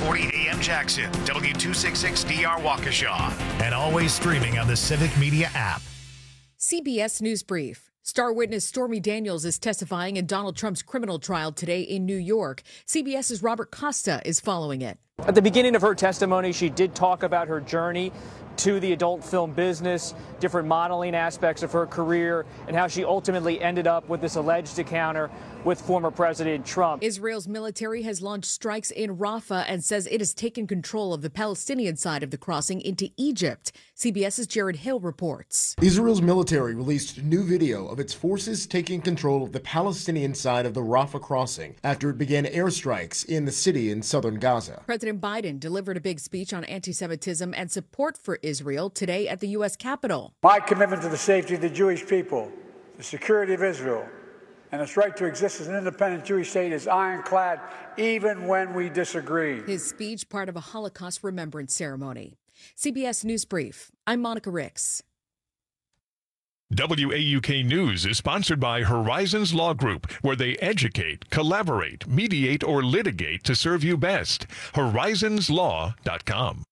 640 AM Jackson, W266DR Waukesha, and always streaming on the Civic Media app. CBS News Brief. Star witness Stormy Daniels is testifying in Donald Trump's criminal trial today in New York. CBS's Robert Costa is following it. At the beginning of her testimony, she did talk about her journey to the adult film business, different modeling aspects of her career, and how she ultimately ended up with this alleged encounter with former President Trump. Israel's military has launched strikes in Rafah and says it has taken control of the Palestinian side of the crossing into Egypt. CBS's Jared Hill reports. Israel's military released new video of its forces taking control of the Palestinian side of the Rafah crossing after it began airstrikes in the city in southern Gaza. President Biden delivered a big speech on anti-Semitism and support for Israel today at the U.S. Capitol. My commitment to the safety of the Jewish people, the security of Israel, and its right to exist as an independent Jewish state is ironclad, even when we disagree. His speech, part of a Holocaust remembrance ceremony. CBS News Brief. I'm Monica Ricks. WAUK News is sponsored by Horizons Law Group, where they educate, collaborate, mediate, or litigate to serve you best. Horizonslaw.com.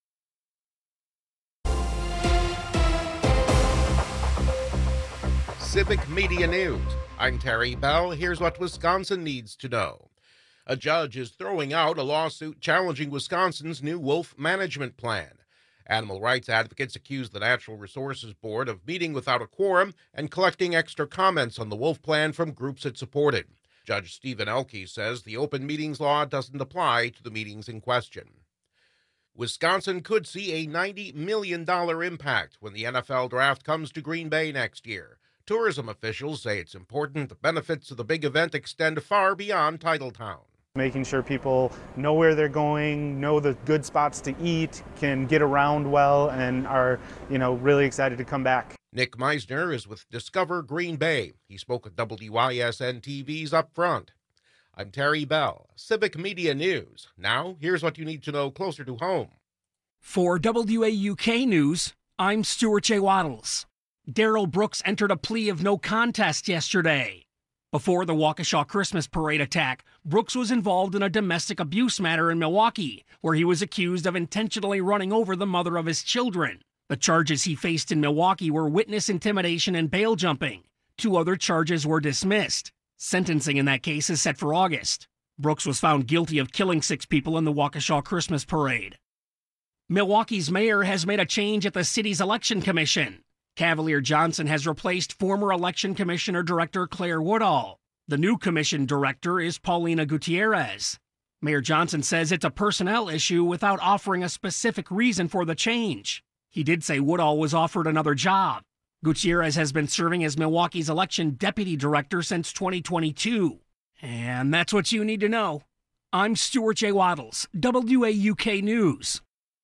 Civic Media News. I'm Terry Bell. Here's what Wisconsin needs to know. A judge is throwing out a lawsuit challenging Wisconsin's new wolf management plan. Animal rights advocates accuse the Natural Resources Board of meeting without a quorum and collecting extra comments on the wolf plan from groups it supported. Judge Stephen Elke says the open meetings law doesn't apply to the meetings in question. Wisconsin could see a $90 million impact when the NFL draft comes to Green Bay next year. Tourism officials say it's important the benefits of the big event extend far beyond Titletown. Making sure people know where they're going, know the good spots to eat, can get around well, and are, really excited to come back. Nick Meisner is with Discover Green Bay. He spoke at WYSN TV's Up Front. I'm Terry Bell, Civic Media News. Now, here's what you need to know closer to home. For WAUK News, I'm Stuart J. Waddles. Darrell Brooks entered a plea of no contest yesterday. Before the Waukesha Christmas Parade attack, Brooks was involved in a domestic abuse matter in Milwaukee, where he was accused of intentionally running over the mother of his children. The charges he faced in Milwaukee were witness intimidation and bail jumping. 2 other charges were dismissed. Sentencing in that case is set for August. Brooks was found guilty of killing 6 people in the Waukesha Christmas Parade. Milwaukee's mayor has made a change at the city's election commission. Cavalier Johnson has replaced former election commissioner director Claire Woodall. The new commission director is Paulina Gutierrez. Mayor Johnson says it's a personnel issue without offering a specific reason for the change. He did say Woodall was offered another job. Gutierrez has been serving as Milwaukee's election deputy director since 2022. And that's what you need to know. I'm Stuart J. Waddles, WAUK News.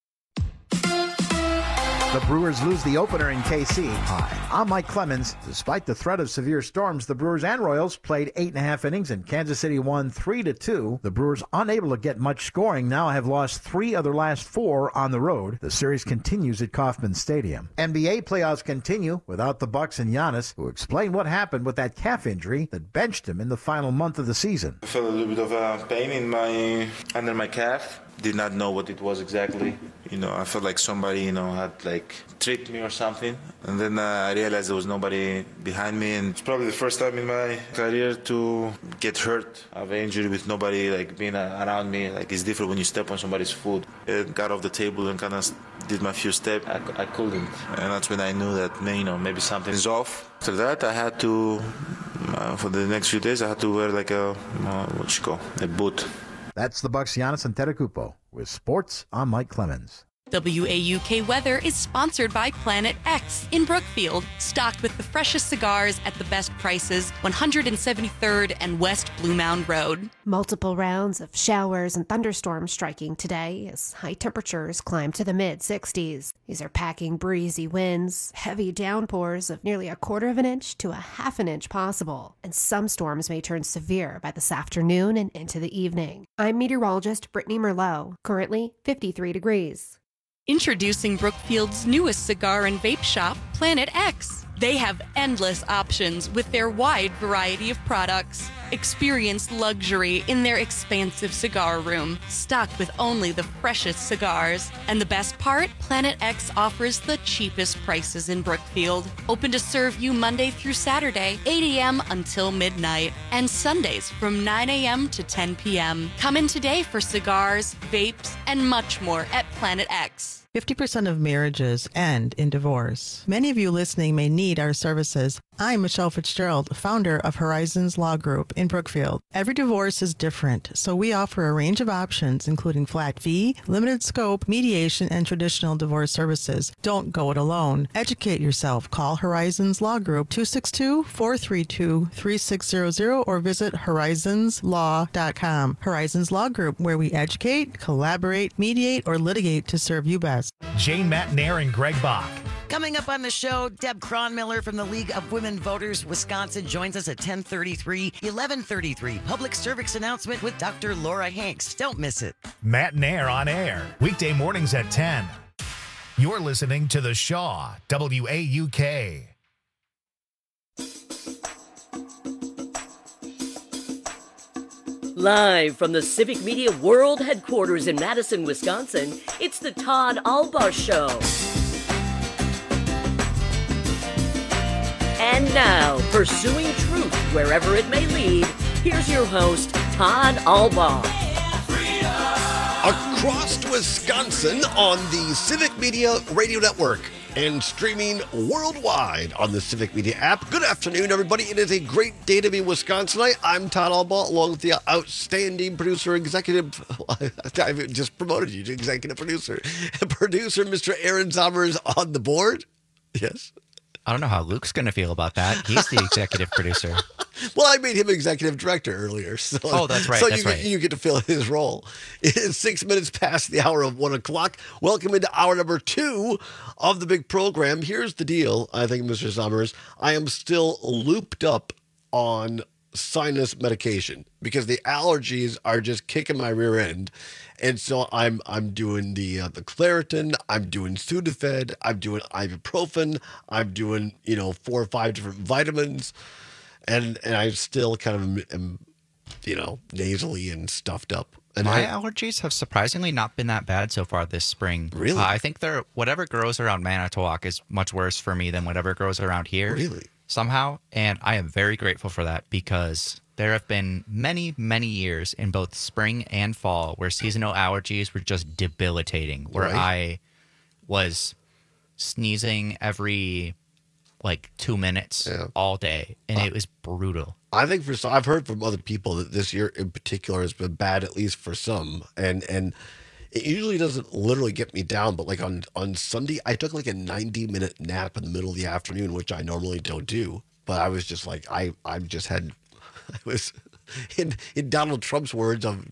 The Brewers lose the opener in KC. Hi, I'm Mike Clemens. Despite the threat of severe storms, the Brewers and Royals played 8.5 innings and Kansas City won 3-2. The Brewers, unable to get much scoring, now have lost 3 of their last 4 on the road. The series continues at Kauffman Stadium. NBA playoffs continue without the Bucks and Giannis, who explained what happened with that calf injury that benched him in the final month of the season. I felt a little bit of pain under my calf. Did not know what it was exactly. I felt like somebody, had tripped me or something. And then I realized there was nobody behind me. And it's probably the first time in my career to get hurt. I have an injury with nobody being around me. It's different when you step on somebody's foot. I got off the table and kind of did my few steps. I couldn't. And that's when I knew that, maybe something is off. After that, I had to, for the next few days, I had to wear a boot. That's the Bucks, Giannis Antetokounmpo. With sports, I'm Mike Clemens. WAUK Weather is sponsored by Planet X in Brookfield, stocked with the freshest cigars at the best prices, 173rd and West Blue Mound Road. Multiple rounds of showers and thunderstorms striking today as high temperatures climb to the mid-60s. These are packing breezy winds, heavy downpours of nearly 1/4 inch to 1/2 inch possible, and some storms may turn severe by this afternoon and into the evening. I'm meteorologist Brittany Merlot, currently 53 degrees. Introducing Brookfield's newest cigar and vape shop, Planet X. They have endless options with their wide variety of products. Experience luxury in their expansive cigar room, stocked with only the freshest cigars. And the best part? Planet X offers the cheapest prices in Brookfield. Open to serve you Monday through Saturday, 8 a.m. until midnight, and Sundays from 9 a.m. to 10 p.m. Come in today for cigars, vapes, and much more at Planet X. 50% of marriages end in divorce. Many of you listening may need our services. I'm Michelle Fitzgerald, founder of Horizons Law Group in Brookfield. Every divorce is different, so we offer a range of options, including flat fee, limited scope, mediation, and traditional divorce services. Don't go it alone. Educate yourself. Call Horizons Law Group 262-432-3600 or visit horizonslaw.com. Horizons Law Group, where we educate, collaborate, mediate, or litigate to serve you best. Jane Matnair and Greg Bach. Coming up on the show, Deb Cronmiller from the League of Women Voters Wisconsin joins us at 10:33, 11:33. Public service announcement with Dr. Laura Hanks. Don't miss it. Matnair on air, weekday mornings at 10. You're listening to The Shaw, WAUK. Live from the Civic Media World Headquarters in Madison, Wisconsin, it's the Todd Albaugh Show. And now, pursuing truth wherever it may lead, here's your host, Todd Albaugh. Across Wisconsin on the Civic Media Radio Network and streaming worldwide on the Civic Media app. Good afternoon, everybody. It is a great day to be Wisconsinite. I'm Todd Albaugh, along with the outstanding producer, executive, I just promoted you to executive producer, Mr. Aaron Zommers on the board. Yes. I don't know how Luke's going to feel about that. He's the executive producer. Well, I made him executive director earlier. So, that's right. So that's you get to fill his role. It is 6 minutes past the hour of 1 o'clock. Welcome into hour number 2 of the big program. Here's the deal, I think, Mr. Summers. I am still looped up on sinus medication because the allergies are just kicking my rear end. And so I'm doing the Claritin, I'm doing Sudafed, I'm doing ibuprofen, I'm doing 4 or 5 different vitamins, and I still kind of am nasally and stuffed up. And my allergies have surprisingly not been that bad so far this spring. Really? I think whatever grows around Manitowoc is much worse for me than whatever grows around here. Really? Somehow, and I am very grateful for that because there have been many, many years in both spring and fall where seasonal allergies were just debilitating, where I was sneezing every 2 minutes all day, and it was brutal. I think I've heard from other people that this year in particular has been bad, at least for some, and it usually doesn't literally get me down, but on Sunday, I took a 90-minute nap in the middle of the afternoon, which I normally don't do. But I was just I was in Donald Trump's words of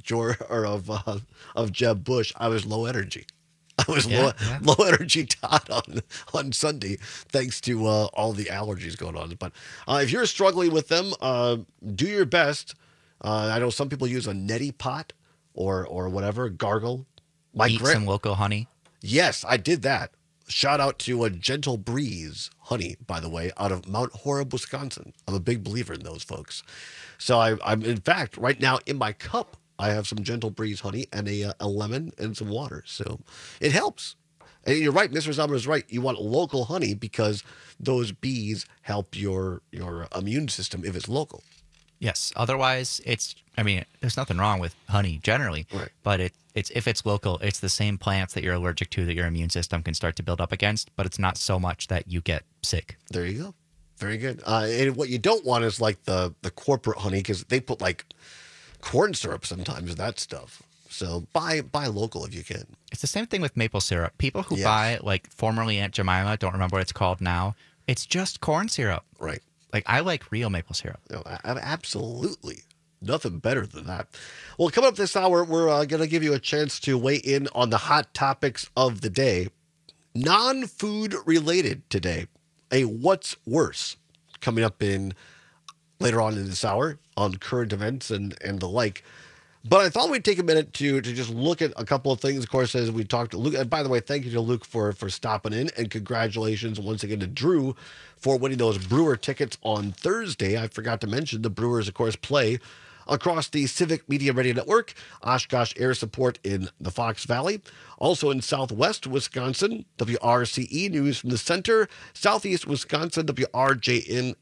Jeb Bush, I was low energy. I was low energy, Todd, on Sunday, thanks to all the allergies going on. But if you're struggling with them, do your best. I know some people use a neti pot or whatever, gargle. Eat some local honey. Yes, I did that. Shout out to a Gentle Breeze honey, by the way, out of Mount Horeb, Wisconsin. I'm a big believer in those folks. So I'm in fact, right now in my cup, I have some Gentle Breeze honey and a lemon and some water. So it helps. And you're right, Mr. Zomer is right. You want local honey because those bees help your immune system if it's local. Yes. Otherwise, there's nothing wrong with honey generally, but it's if it's local, it's the same plants that you're allergic to that your immune system can start to build up against, but it's not so much that you get sick. There you go. Very good. And what you don't want is the corporate honey because they put corn syrup sometimes in that stuff. So buy local if you can. It's the same thing with maple syrup. People who buy formerly Aunt Jemima, don't remember what it's called now. It's just corn syrup. Right. I like real maple syrup. No, absolutely. Nothing better than that. Well, coming up this hour, we're going to give you a chance to weigh in on the hot topics of the day. Non-food related today. A what's worse coming up later on in this hour on current events and the like. But I thought we'd take a minute to just look at a couple of things. Of course, as we talked to Luke, and by the way, thank you to Luke for stopping in, and congratulations once again to Drew for winning those Brewer tickets on Thursday. I forgot to mention the Brewers, of course, play across the Civic Media Radio Network, Oshkosh Air Support in the Fox Valley. Also in Southwest Wisconsin, WRCE News from the Center. Southeast Wisconsin, WRJN,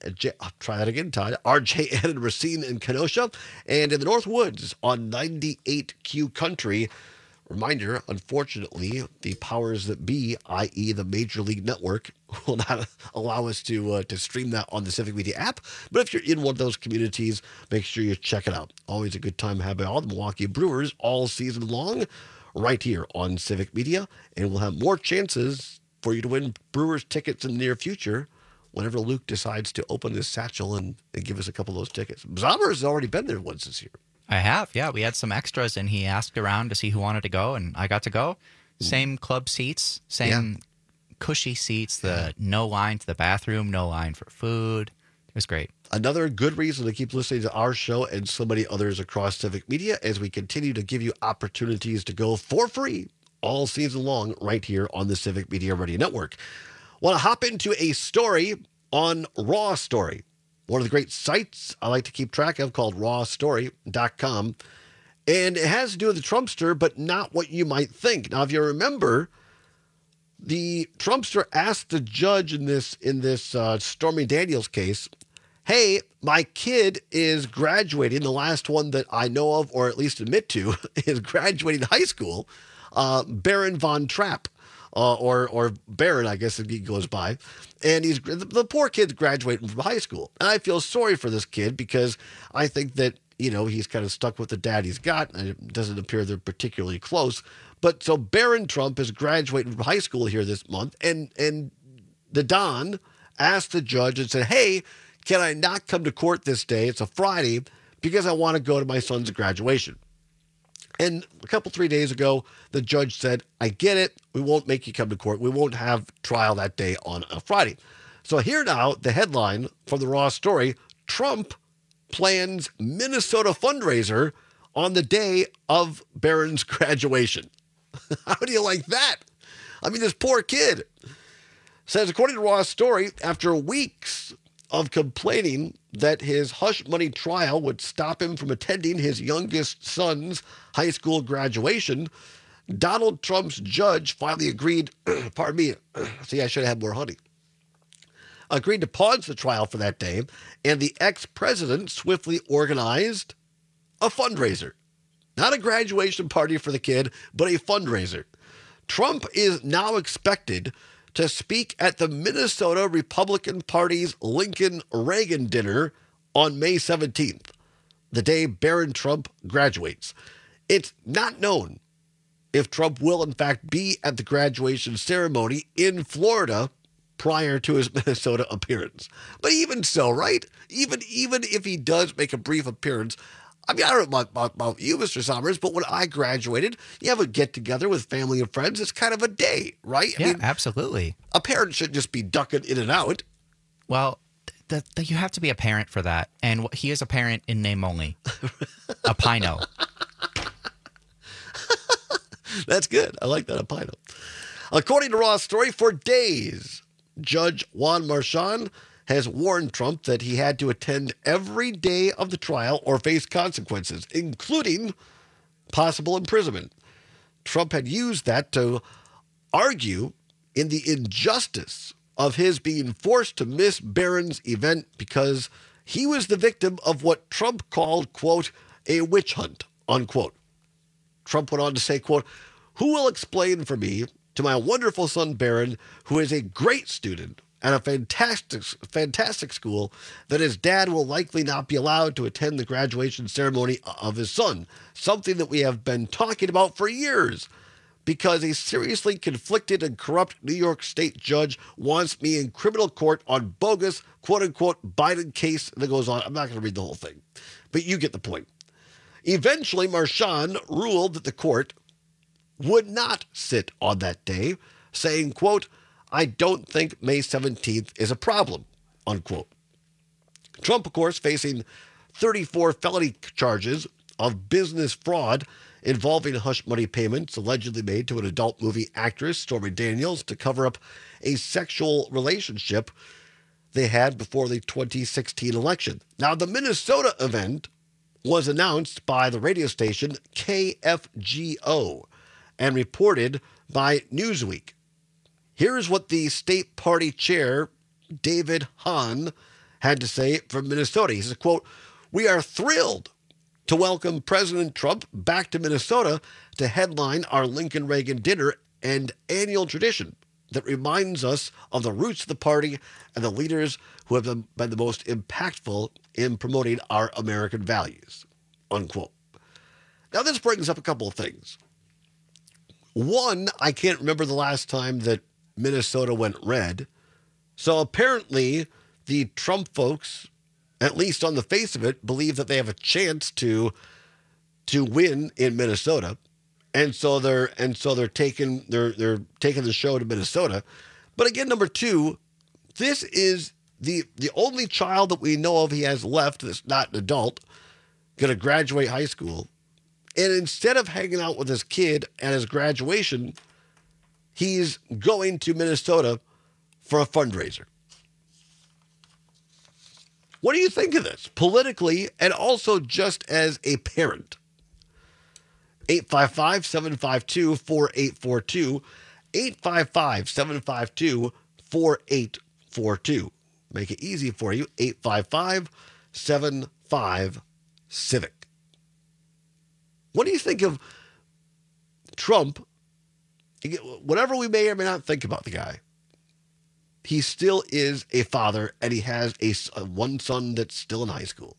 RJN in Racine and Kenosha. And in the North Woods on 98Q Country. Reminder, unfortunately, the powers that be, i.e. the Major League Network, will not allow us to stream that on the Civic Media app. But if you're in one of those communities, make sure you check it out. Always a good time having all the Milwaukee Brewers all season long right here on Civic Media. And we'll have more chances for you to win Brewers tickets in the near future whenever Luke decides to open his satchel and give us a couple of those tickets. Zombers has already been there once this year. I have, yeah. We had some extras, and he asked around to see who wanted to go, and I got to go. Same club seats, same cushy seats, no line to the bathroom, no line for food. It was great. Another good reason to keep listening to our show and so many others across Civic Media as we continue to give you opportunities to go for free all season long right here on the Civic Media Radio Network. Want to hop into a story on Raw Story. One of the great sites I like to keep track of called rawstory.com. And it has to do with the Trumpster, but not what you might think. Now, if you remember, the Trumpster asked the judge in this Stormy Daniels case, hey, my kid is graduating, the last one that I know of, or at least admit to, is graduating high school, Baron Von Trapp. Or Baron, I guess he goes by. And the poor kid's graduating from high school. And I feel sorry for this kid because I think that, he's kind of stuck with the dad he's got. And it doesn't appear they're particularly close. But so Baron Trump is graduating from high school here this month. And the Don asked the judge and said, hey, can I not come to court this day? It's a Friday because I want to go to my son's graduation. And a couple, 3 days ago, the judge said, I get it. We won't make you come to court. We won't have trial that day on a Friday. So here now, the headline from the Raw Story, Trump plans Minnesota fundraiser on the day of Barron's graduation. How do you like that? I mean, this poor kid says, according to Raw Story, after weeks of complaining that his hush money trial would stop him from attending his youngest son's high school graduation, Donald Trump's judge finally agreed, pardon me, see, I should have had more honey, agreed to pause the trial for that day, and the ex-president swiftly organized a fundraiser. Not a graduation party for the kid, but a fundraiser. Trump is now expected to speak at the Minnesota Republican Party's Lincoln Reagan dinner on May 17th, the day Barron Trump graduates. It's not known if Trump will, in fact, be at the graduation ceremony in Florida prior to his Minnesota appearance. But even so, right? Even if he does make a brief appearance, I mean, I don't know about you, Mr. Sommers, but when I graduated, you have a get-together with family and friends. It's kind of a day, right? Yeah, absolutely. A parent shouldn't just be ducking in and out. Well, you have to be a parent for that. And he is a parent in name only. A Pino. That's good. I like that, a Pino. According to Raw Story, for days, Judge Juan Marchand has warned Trump that he had to attend every day of the trial or face consequences, including possible imprisonment. Trump had used that to argue in the injustice of his being forced to miss Barron's event because he was the victim of what Trump called, quote, a witch hunt, unquote. Trump went on to say, quote, who will explain for me to my wonderful son Barron, who is a great student at a fantastic school, that his dad will likely not be allowed to attend the graduation ceremony of his son, something that we have been talking about for years, because a seriously conflicted and corrupt New York State judge wants me in criminal court on bogus, quote-unquote, Biden case, and it goes on. I'm not going to read the whole thing, but you get the point. Eventually, Marchand ruled that the court would not sit on that day, saying, quote, I don't think May 17th is a problem, unquote. Trump, of course, facing 34 felony charges of business fraud involving hush money payments allegedly made to an adult movie actress, Stormy Daniels, to cover up a sexual relationship they had before the 2016 election. Now, the Minnesota event was announced by the radio station KFGO and reported by Newsweek. Here's what the state party chair, David Hahn, had to say from Minnesota. He says, quote, "We are thrilled to welcome President Trump back to Minnesota to headline our Lincoln Reagan dinner, and annual tradition that reminds us of the roots of the party and the leaders who have been the most impactful in promoting our American values," unquote. Now, this brings up a couple of things. One, I can't remember the last time that Minnesota went red. So apparently the Trump folks, at least on the face of it, believe that they have a chance to win in Minnesota, and so they're taking the show to Minnesota. But again, number two, this is the only child that we know of he has left that's not an adult, going to graduate high school, and instead of hanging out with his kid at his graduation, he's going to Minnesota for a fundraiser. What do you think of this politically and also just as a parent? 855-752-4842. 855-752-4842. Make it easy for you. 855-75-CIVIC. What do you think of Trump? Whatever we may or may not think about the guy, he still is a father, and he has one son that's still in high school.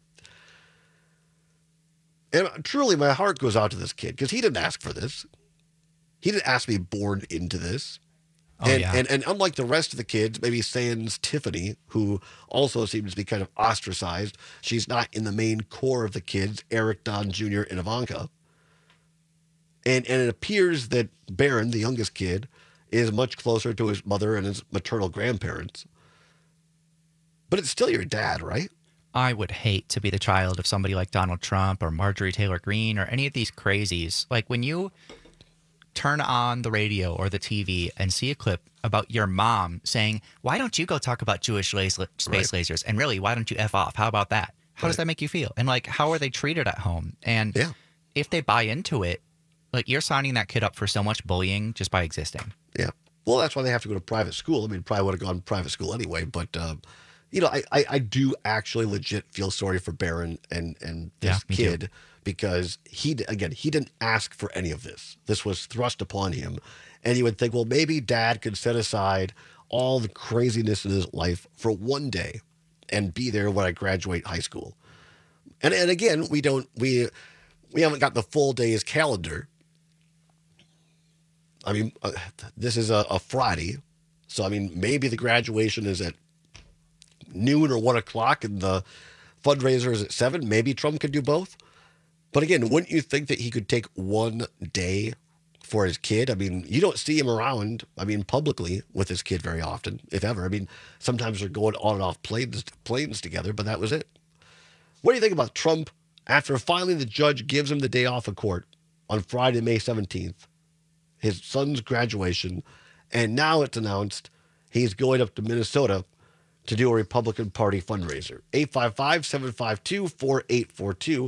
And truly, my heart goes out to this kid because he didn't ask for this. He didn't ask to be born into this. And unlike the rest of the kids, maybe sans Tiffany, who also seems to be kind of ostracized, she's not in the main core of the kids, Eric, Don Jr., and Ivanka. And it appears that Barron, the youngest kid, is much closer to his mother and his maternal grandparents. But it's still your dad, right? I would hate to be the child of somebody like Donald Trump or Marjorie Taylor Greene or any of these crazies. Like when you turn on the radio or the TV and see a clip about your mom saying, "Why don't you go talk about Jewish space lasers? And really, why don't you F off? How about that?" How does that make you feel? And like, how are they treated at home? And if they buy into it, like you're signing that kid up for so much bullying just by existing. Yeah. Well, that's why they have to go to private school. I mean, probably would have gone to private school anyway. But, I do actually legit feel sorry for Barron and this kid because he didn't ask for any of this. This was thrust upon him. And you would think, well, maybe dad could set aside all the craziness in his life for one day and be there when I graduate high school. And again, we haven't got the full day's calendar. I mean, this is a Friday, so I mean, maybe the graduation is at noon or 1 o'clock and the fundraiser is at 7. Maybe Trump could do both. But again, wouldn't you think that he could take one day for his kid? I mean, you don't see him around, publicly with his kid very often, if ever. I mean, sometimes they're going on and off planes together, but that was it. What do you think about Trump after finally the judge gives him the day off of court on Friday, May 17th? His son's graduation, and now it's announced he's going up to Minnesota to do a Republican Party fundraiser. 855-752-4842,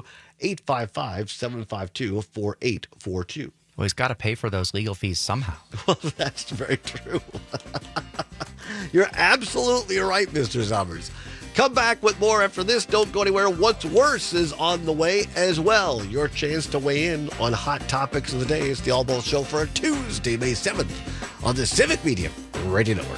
855-752-4842. Well, he's got to pay for those legal fees somehow. Well, that's very true. You're absolutely right, Mr. Summers. Come back with more after this. Don't go anywhere. What's Worse is on the way as well. Your chance to weigh in on hot topics of the day. It's the All Balls Show for a Tuesday, May 7th on the Civic Media Radio Network.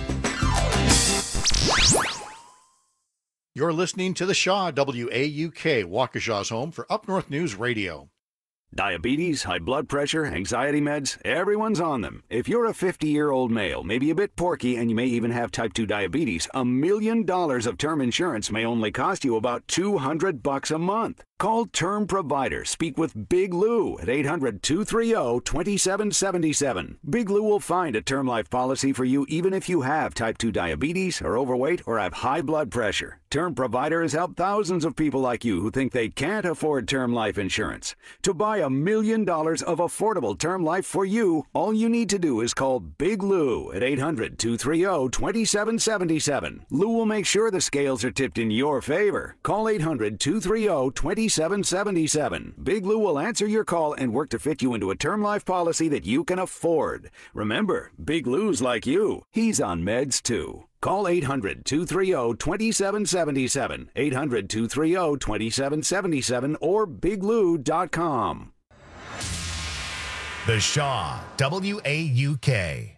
You're listening to the Shaw, WAUK, Waukesha's home for Up North News Radio. Diabetes, high blood pressure, anxiety meds, everyone's on them. If you're a 50-year-old male, maybe a bit porky, and you may even have type 2 diabetes, $1 million of term insurance may only cost you about $200 a month. Call Term Provider. Speak with Big Lou at 800-230-2777. Big Lou will find a term life policy for you even if you have type 2 diabetes, are overweight, or have high blood pressure. Term Provider has helped thousands of people like you who think they can't afford term life insurance. To buy $1 million of affordable term life for you, all you need to do is call Big Lou at 800-230-2777. Lou will make sure the scales are tipped in your favor. Call 800-230-2777. Big Lou will answer your call and work to fit you into a term life policy that you can afford. Remember, Big Lou's like you. He's on meds too. Call 800-230-2777, 800-230-2777, or biglou.com. The Shaw, WAUK.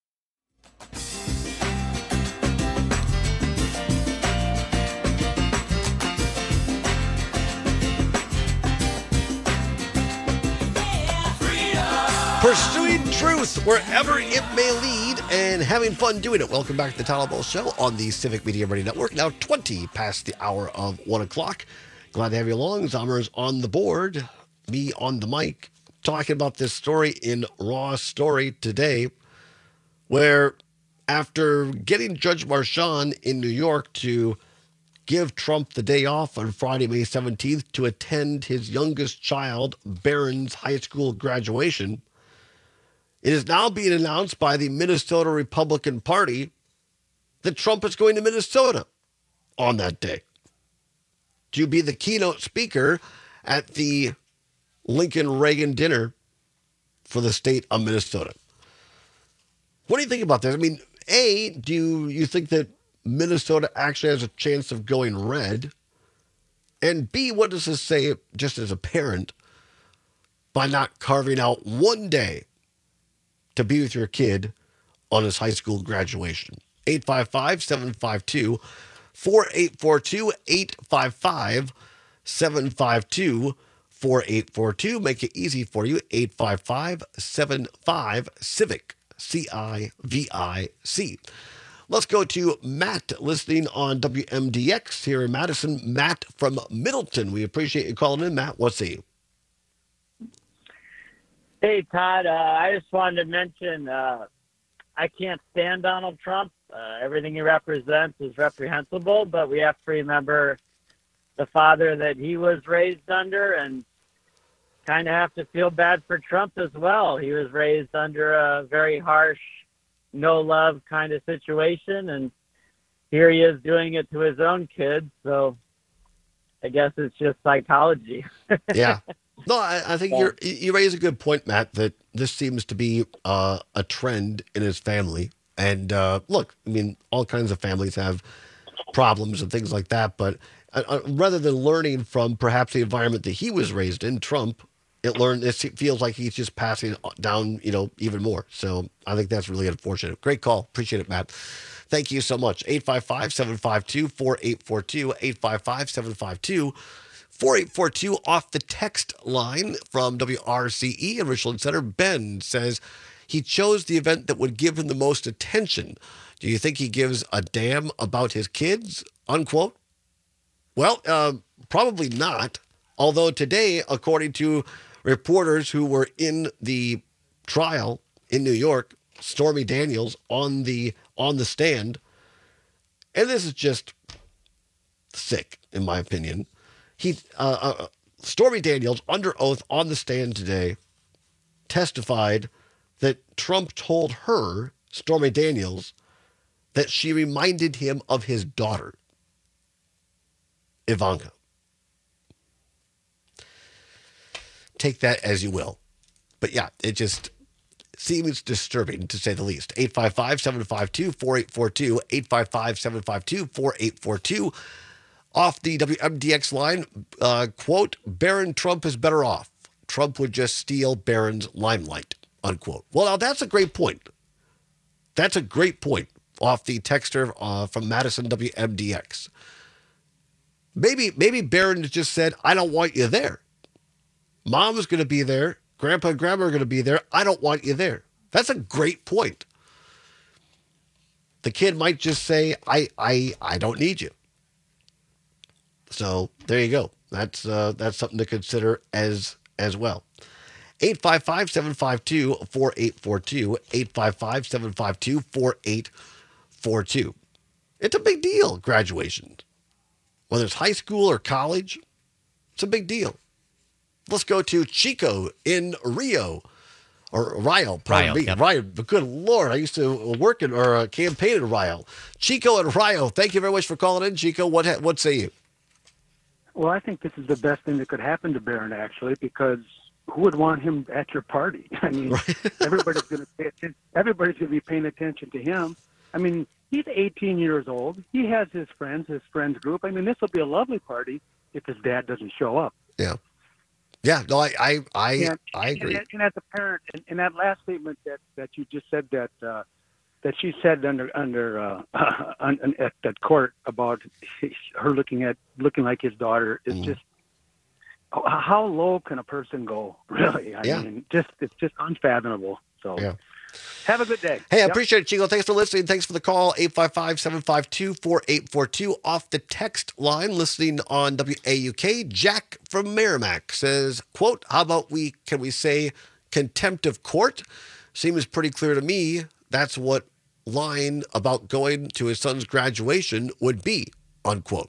Pursuing truth wherever it may lead and having fun doing it. Welcome back to the Tyler Ball Show on the Civic Media Ready Network. Now 20 past the hour of 1 o'clock. Glad to have you along. Zommers on the board, me on the mic, talking about this story in Raw Story today, where after getting Judge Marchand in New York to give Trump the day off on Friday, May 17th to attend his youngest child, Barron's high school graduation, it is now being announced by the Minnesota Republican Party that Trump is going to Minnesota on that day to be the keynote speaker at the Lincoln Reagan dinner for the state of Minnesota. What do you think about this? I mean, A, do you think that Minnesota actually has a chance of going red? And B, what does this say just as a parent by not carving out one day to be with your kid on his high school graduation? 855-752-4842, 855-752-4842. Make it easy for you, 855-75-CIVIC, C-I-V-I-C. Let's go to Matt listening on WMDX here in Madison. Matt from Middleton. We appreciate you calling in, Matt. What's the... Hey, Todd, I just wanted to mention I can't stand Donald Trump. Everything he represents is reprehensible, but we have to remember the father that he was raised under and kind of have to feel bad for Trump as well. He was raised under a very harsh, no-love kind of situation, and here he is doing it to his own kids, so I guess it's just psychology. Yeah. No, I think you raise a good point, Matt, that this seems to be a trend in his family. And look, I mean, all kinds of families have problems and things like that. But rather than learning from perhaps the environment that he was raised in, Trump, it feels like he's just passing down, even more. So I think that's really unfortunate. Great call. Appreciate it, Matt. Thank you so much. 855-752-4842, 855-752-4842 off the text line from WRCE in Richland Center. Ben says he chose the event that would give him the most attention. Do you think he gives a damn about his kids? Unquote. Well, probably not. Although today, according to reporters who were in the trial in New York, Stormy Daniels on the stand, and this is just sick in my opinion. Stormy Daniels, under oath on the stand today, testified that Trump told her, Stormy Daniels, that she reminded him of his daughter, Ivanka. Take that as you will. But yeah, it just seems disturbing, to say the least. 855-752-4842, 855-752-4842. Off the WMDX line, quote, Barron Trump is better off. Trump would just steal Barron's limelight, unquote. Well, now that's a great point. That's a great point off the texter from Madison WMDX. Maybe Barron just said, I don't want you there. Mom is going to be there. Grandpa and Grandma are going to be there. I don't want you there. That's a great point. The kid might just say, I don't need you. So there you go. That's something to consider as well. 855-752-4842, 855-752-4842. It's a big deal, graduation. whether it's high school or college. It's a big deal. Let's go to Chico in Rio. Or Rio, pardon me. Yep. Rio, but good Lord, I used to work in or campaign in Rio. Chico in Rio, thank you very much for calling in. Chico, what say you? Well, I think this is the best thing that could happen to Barron, actually, because who would want him at your party? I mean, everybody's going to pay attention. Everybody's going to be paying attention to him. I mean, he's 18 years old. He has his friends group. I mean, this will be a lovely party if his dad doesn't show up. Yeah. Yeah, no, I agree. And as a parent, in that last statement that you just said that she said at that court about her looking like his daughter is just how low can a person go? Really, I mean, it's just unfathomable. So. Yeah. Have a good day. Hey, I appreciate it, Chico. Thanks for listening. Thanks for the call. 855-752-4842 off the text line. Listening on WAUK. Jack from Merrimack says, quote, how about can we say contempt of court? Seems pretty clear to me that's what line about going to his son's graduation would be, unquote.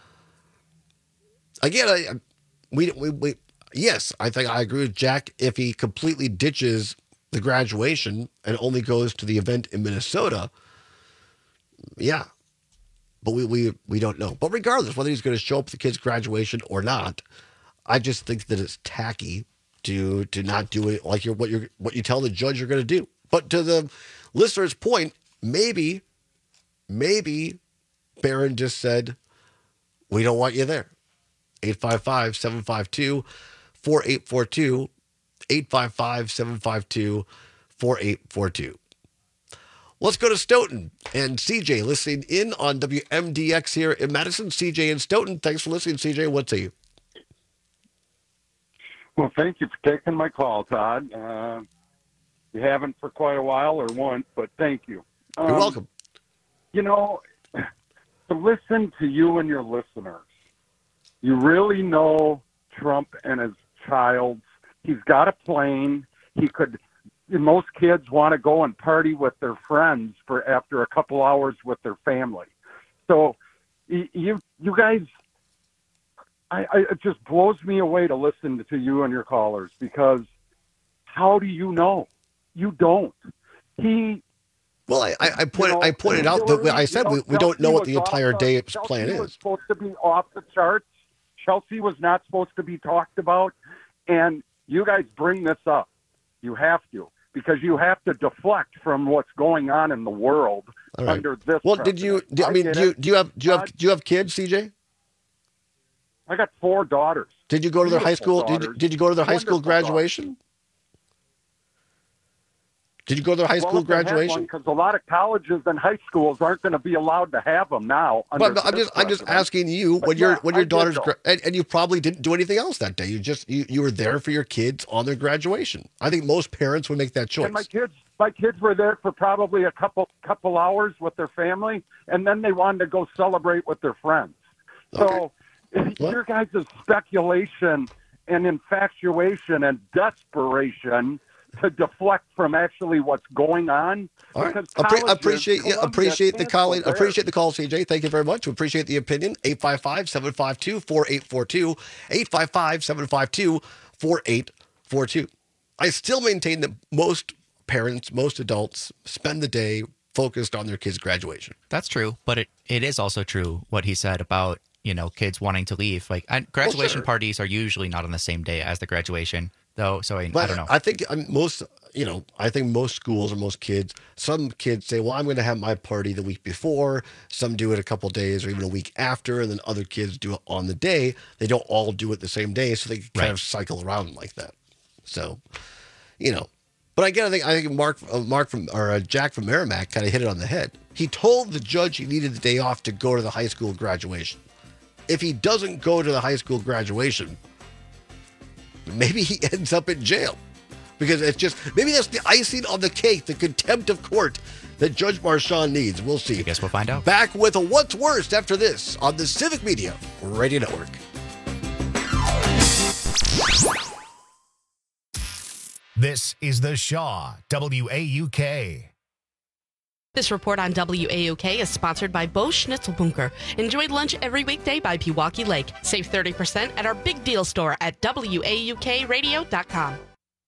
Again, yes, I think I agree with Jack if he completely ditches the graduation and only goes to the event in Minnesota. Yeah. But we don't know. But regardless, whether he's going to show up at the kid's graduation or not, I just think that it's tacky to not do it like what you tell the judge you're going to do. But to the listener's point, maybe Barron just said, we don't want you there. 855-752-4842. 855-752-4842. Let's go to Stoughton and CJ listening in on WMDX here in Madison. CJ in Stoughton. Thanks for listening, CJ. What say you? Well, thank you for taking my call, Todd. You haven't for quite a while or once, but thank you. You're welcome. You know, to listen to you and your listeners, you really know Trump and his child. He's got a plane. Most kids want to go and party with their friends after a couple hours with their family. So you guys, it just blows me away to listen to you and your callers, because how do you know? You don't. Well, I pointed out that I said we don't know what the entire day plan Chelsea is. was supposed to be off the charts. Chelsea was not supposed to be talked about, and you guys bring this up. You have to, because you have to deflect from what's going on in the world under this. Well, do you have kids, CJ? I got 4 daughters. Did you go to their high school? Did you go to their high school graduation? Did you go to their high school graduation? Because a lot of colleges and high schools aren't going to be allowed to have them now. But I'm just asking you when your daughter's and you probably didn't do anything else that day. You were there for your kids on their graduation. I think most parents would make that choice. And my kids were there for probably a couple hours with their family, and then they wanted to go celebrate with their friends. So your guys' speculation and infatuation and desperation to deflect from actually what's going on. All right. Appreciate the calling. Appreciate the call, CJ. Thank you very much. We appreciate the opinion. 855-752-4842. 855-752-4842. I still maintain that most parents, most adults spend the day focused on their kids' graduation. That's true, but it is also true what he said about, kids wanting to leave. Like graduation parties are usually not on the same day as the graduation. Though, so I don't know. I think most schools or most kids, some kids say, well, I'm going to have my party the week before. Some do it a couple days or even a week after, and then other kids do it on the day. They don't all do it the same day, so they kind of cycle around like that. So, but again, I think Jack from Merrimack kind of hit it on the head. He told the judge he needed the day off to go to the high school graduation. If he doesn't go to the high school graduation, maybe he ends up in jail, because maybe that's the icing on the cake, the contempt of court that Judge Marchand needs. We'll see. I guess we'll find out. Back with a What's Worst after this on the Civic Media Radio Network. This is the Shaw WAUK. This report on WAUK is sponsored by Bo Schnitzelbunker. Enjoy lunch every weekday by Pewaukee Lake. Save 30% at our big deal store at WAUKradio.com.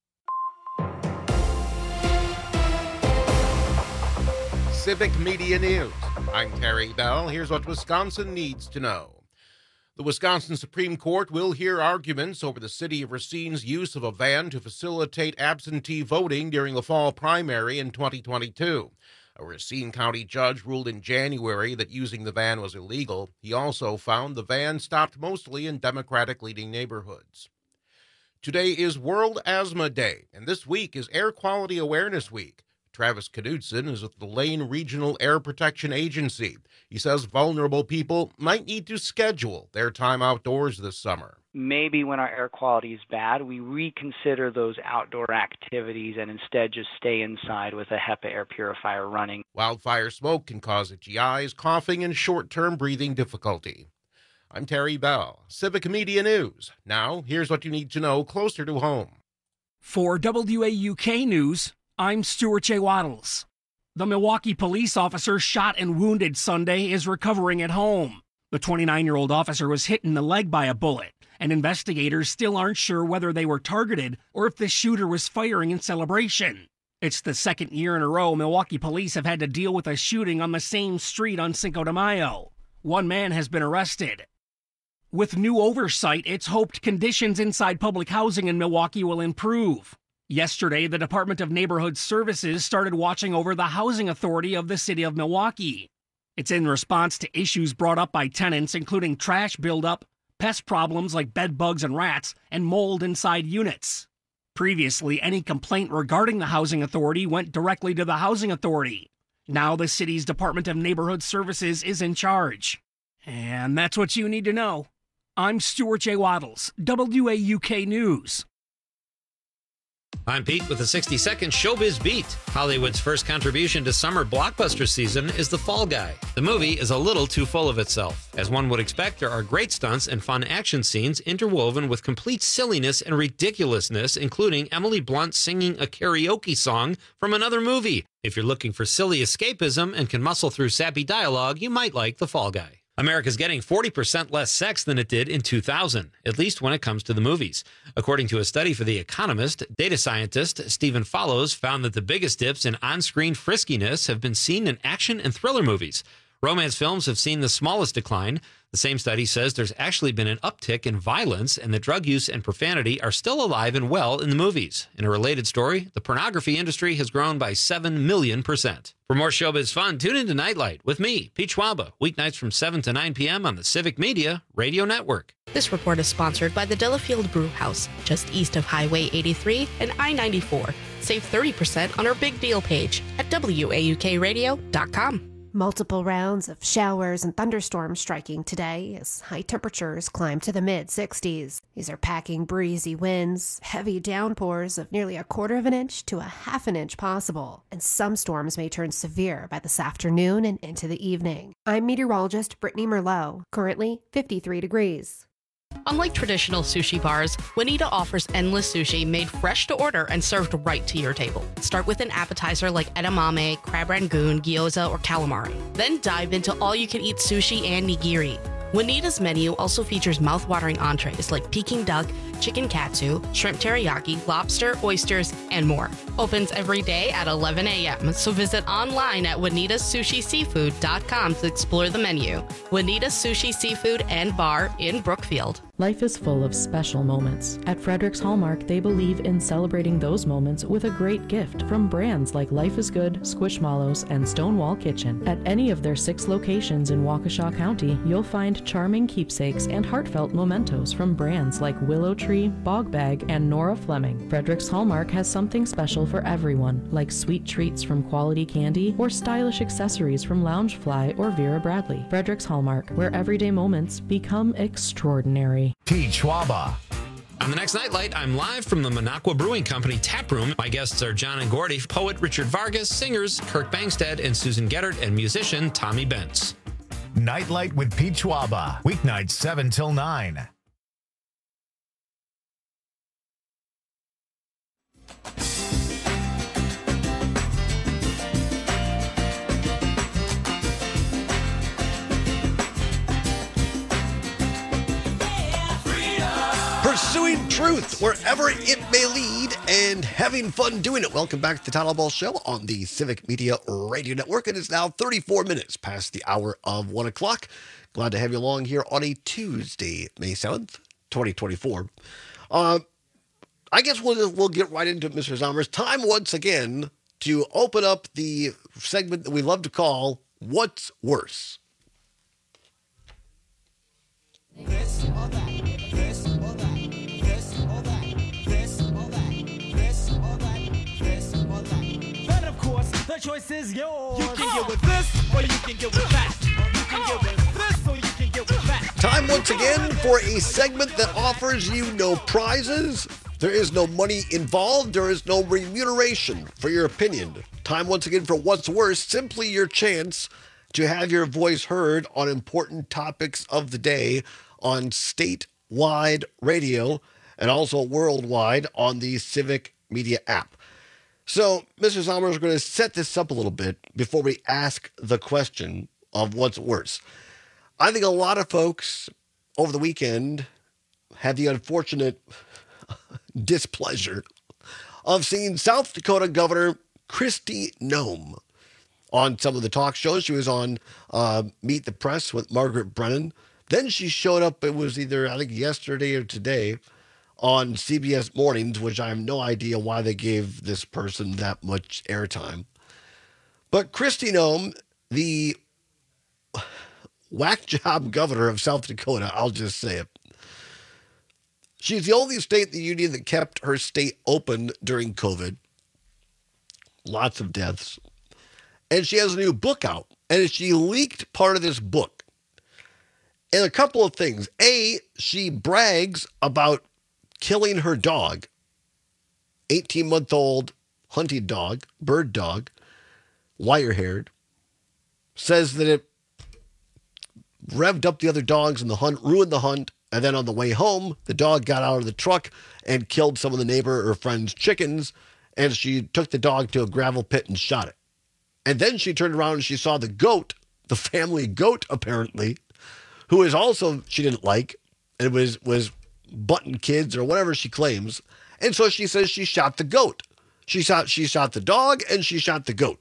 Civic Media News. I'm Terry Bell. Here's what Wisconsin needs to know. The Wisconsin Supreme Court will hear arguments over the city of Racine's use of a van to facilitate absentee voting during the fall primary in 2022. A Racine County judge ruled in January that using the van was illegal. He also found the van stopped mostly in Democratic-leading neighborhoods. Today is World Asthma Day, and this week is Air Quality Awareness Week. Travis Knudsen is with the Lane Regional Air Protection Agency. He says vulnerable people might need to schedule their time outdoors this summer. Maybe when our air quality is bad, we reconsider those outdoor activities and instead just stay inside with a HEPA air purifier running. Wildfire smoke can cause itchy eyes, coughing, and short-term breathing difficulty. I'm Terry Bell, Civic Media News. Now, here's what you need to know closer to home. For WAUK News, I'm Stuart J. Waddles. The Milwaukee police officer shot and wounded Sunday is recovering at home. The 29-year-old officer was hit in the leg by a bullet, and investigators still aren't sure whether they were targeted or if the shooter was firing in celebration. It's the second year in a row Milwaukee police have had to deal with a shooting on the same street on Cinco de Mayo. One man has been arrested. With new oversight, it's hoped conditions inside public housing in Milwaukee will improve. Yesterday, the Department of Neighborhood Services started watching over the Housing Authority of the City of Milwaukee. It's in response to issues brought up by tenants, including trash buildup, pest problems like bed bugs and rats, and mold inside units. Previously, any complaint regarding the Housing Authority went directly to the Housing Authority. Now the city's Department of Neighborhood Services is in charge. And that's what you need to know. I'm Stuart J. Waddles, WAUK News. I'm Pete with a 60-second Showbiz Beat. Hollywood's first contribution to summer blockbuster season is The Fall Guy. The movie is a little too full of itself. As one would expect, there are great stunts and fun action scenes interwoven with complete silliness and ridiculousness, including Emily Blunt singing a karaoke song from another movie. If you're looking for silly escapism and can muscle through sappy dialogue, you might like The Fall Guy. America's getting 40% less sex than it did in 2000, at least when it comes to the movies. According to a study for The Economist, data scientist Stephen Follows found that the biggest dips in on-screen friskiness have been seen in action and thriller movies. Romance films have seen the smallest decline. The same study says there's actually been an uptick in violence and that drug use and profanity are still alive and well in the movies. In a related story, the pornography industry has grown by 7 million%. For more showbiz fun, tune into Nightlight with me, Pete Schwaba, weeknights from 7 to 9 p.m. on the Civic Media Radio Network. This report is sponsored by the Delafield Brew House, just east of Highway 83 and I-94. Save 30% on our big deal page at WAUKradio.com. Multiple rounds of showers and thunderstorms striking today as high temperatures climb to the mid-60s. These are packing breezy winds, heavy downpours of nearly 1/4 of an inch to 1/2 inch possible, and some storms may turn severe by this afternoon and into the evening. I'm meteorologist Brittany Merlot, currently 53 degrees. Unlike traditional sushi bars, Juanita offers endless sushi made fresh to order and served right to your table. Start with an appetizer like edamame, crab rangoon, gyoza, or calamari. Then dive into all-you-can-eat sushi and nigiri. Juanita's menu also features mouth-watering entrees like Peking duck, chicken katsu, shrimp teriyaki, lobster, oysters, and more. Opens every day at 11 a.m., so visit online at JuanitaSushiSeafood.com to explore the menu. Juanita's Sushi Seafood and Bar in Brookfield. Life is full of special moments. At Frederick's Hallmark, they believe in celebrating those moments with a great gift from brands like Life is Good, Squishmallows, and Stonewall Kitchen. At any of their 6 locations in Waukesha County, you'll find charming keepsakes and heartfelt mementos from brands like Willow Tree, Bog Bag, and Nora Fleming. Frederick's Hallmark has something special for everyone, like sweet treats from Quality Candy or stylish accessories from Loungefly or Vera Bradley. Frederick's Hallmark, where everyday moments become extraordinary. Pete Schwaba. On the next Nightlight, I'm live from the Minocqua Brewing Company tap room. My guests are John and Gordy, poet Richard Vargas, singers Kirk Bangstead and Susan Geddard, and musician Tommy Bentz. Nightlight with Pete Schwaba, weeknights 7 till 9. Pursuing truth wherever it may lead and having fun doing it. Welcome back to the Tyler Ball Show on the Civic Media Radio Network. It is now 34 minutes past the hour of 1 o'clock. Glad to have you along here on a Tuesday, May 7th, 2024. I guess we'll get right into it, Mr. Zommers. Time once again to open up the segment that we love to call What's Worse? This or that, this or that, this or that, this or that, this or that, this or that. But of course, the choice is yours. You can get with this or you can get with that. You can get with this or you can get with that. Time once again for a segment that offers you no prizes. There is no money involved. There is no remuneration for your opinion. Time once again for What's Worse, simply your chance to have your voice heard on important topics of the day on statewide radio and also worldwide on the Civic Media app. So, Mr. Zommers, we're going to set this up a little bit before we ask the question of what's worse. I think a lot of folks over the weekend had the unfortunate displeasure of seeing South Dakota Governor Kristi Noem on some of the talk shows. She was on Meet the Press with Margaret Brennan. Then she showed up, it was either, I think, yesterday or today, on CBS Mornings, which I have no idea why they gave this person that much airtime. But Kristi Noem, the whack job governor of South Dakota, I'll just say it. She's the only state in the union that kept her state open during COVID. Lots of deaths. And she has a new book out. And she leaked part of this book. And a couple of things. A, she brags about killing her dog. 18-month-old hunting dog, bird dog, wire-haired. Says that it revved up the other dogs in the hunt, ruined the hunt. And then on the way home, the dog got out of the truck and killed some of the neighbor or friend's chickens. And she took the dog to a gravel pit and shot it. And then she turned around and she saw the goat, the family goat apparently, who is also, she didn't like, and was butting kids or whatever she claims. And so she says she shot the goat. She shot the dog and she shot the goat.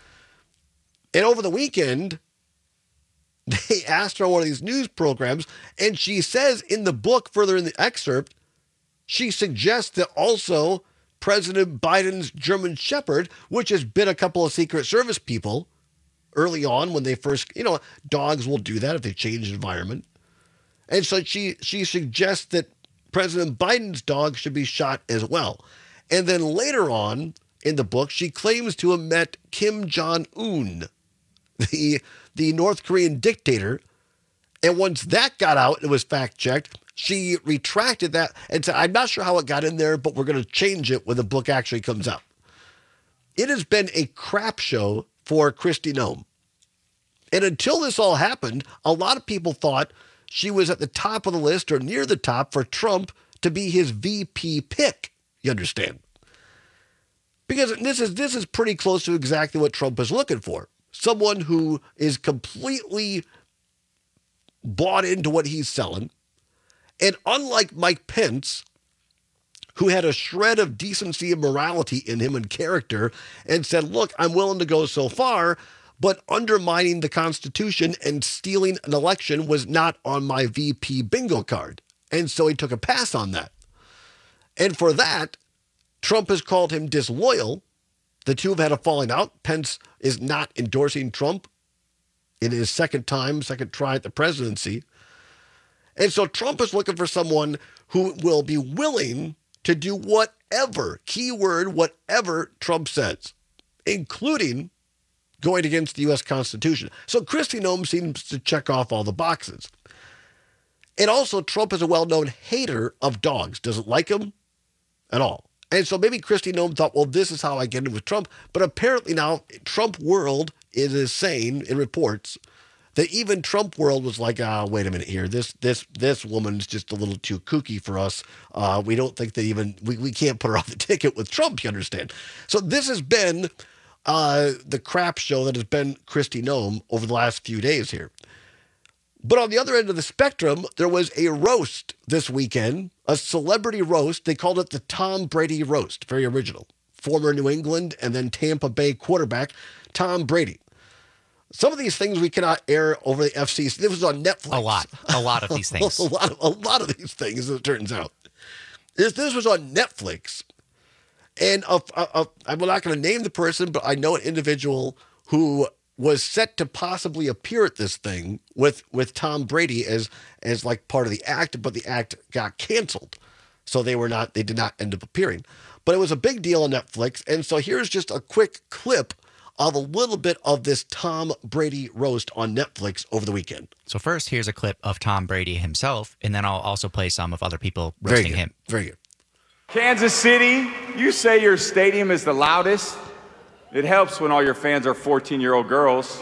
And over the weekend, they asked her on one of these news programs, and she says in the book, further in the excerpt, she suggests that also President Biden's German Shepherd, which has been a couple of Secret Service people early on when they first, dogs will do that if they change environment. And so she suggests that President Biden's dog should be shot as well. And then later on in the book, she claims to have met Kim Jong-un, the North Korean dictator. And once that got out, it was fact-checked, she retracted that and said, I'm not sure how it got in there, but we're going to change it when the book actually comes out. It has been a crap show for Kristi Noem. And until this all happened, a lot of people thought she was at the top of the list or near the top for Trump to be his VP pick. You understand? Because this is pretty close to exactly what Trump is looking for. Someone who is completely bought into what he's selling. And unlike Mike Pence, who had a shred of decency and morality in him and character and said, look, I'm willing to go so far, but undermining the Constitution and stealing an election was not on my VP bingo card. And so he took a pass on that. And for that, Trump has called him disloyal. The two have had a falling out. Pence is not endorsing Trump in his second try at the presidency. And so Trump is looking for someone who will be willing to do whatever, keyword, whatever Trump says, including going against the U.S. Constitution. So Kristi Noem seems to check off all the boxes. And also, Trump is a well-known hater of dogs, doesn't like them at all. And so maybe Kristi Noem thought, well, this is how I get in with Trump. But apparently now, Trump World is saying in reports that even Trump World was like, wait a minute here. This woman's just a little too kooky for us. We don't think that even, we can't put her on the ticket with Trump, you understand? So this has been the crap show that has been Kristi Noem over the last few days here. But on the other end of the spectrum, there was a roast this weekend, a celebrity roast. They called it the Tom Brady roast. Very original. Former New England and then Tampa Bay quarterback Tom Brady. Some of these things we cannot air over the FCC. This was on Netflix. A lot of these things. a lot of these things, as it turns out. This was on Netflix. And I'm not going to name the person, but I know an individual who was set to possibly appear at this thing with Tom Brady as like part of the act, but the act got canceled. So they did not end up appearing. But it was a big deal on Netflix. And so here's just a quick clip of a little bit of this Tom Brady roast on Netflix over the weekend. So first, here's a clip of Tom Brady himself, and then I'll also play some of other people roasting him. Very good. Kansas City, you say your stadium is the loudest. It helps when all your fans are 14-year-old girls.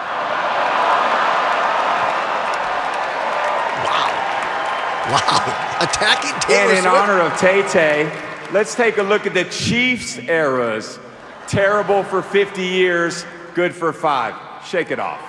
Wow. Attacking Taylor And in Swift. honor of Tay-Tay, let's take a look at the Chiefs eras. Terrible for 50 years, good for 5. Shake it off.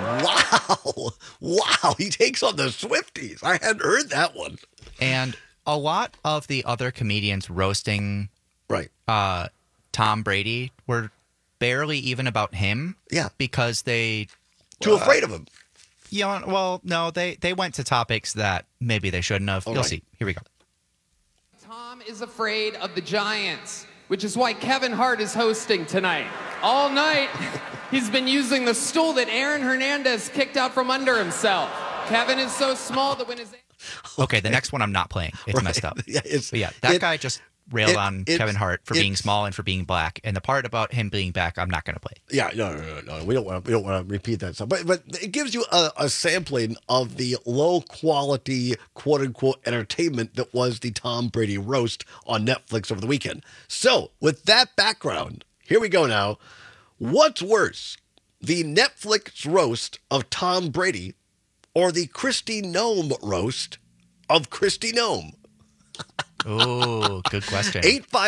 Wow. He takes on the Swifties. I hadn't heard that one. And a lot of the other comedians roasting Tom Brady were barely even about him. Yeah. Because they... Too afraid of him. Yeah, well, no, they went to topics that maybe they shouldn't have. You'll see. Here we go. Tom is afraid of the Giants, which is why Kevin Hart is hosting tonight. All night, he's been using the stool that Aaron Hernandez kicked out from under himself. Kevin is so small that when his... Okay, the next one I'm not playing. It's messed up. That guy just railed on Kevin Hart for being small and for being black. And the part about him being black, I'm not going to play. Yeah, no. We don't want to repeat that stuff. But it gives you a sampling of the low quality, quote unquote, entertainment that was the Tom Brady roast on Netflix over the weekend. So with that background, here we go now. What's worse, the Netflix roast of Tom Brady or the Kristi Noem roast of Kristi Noem? Oh, good question.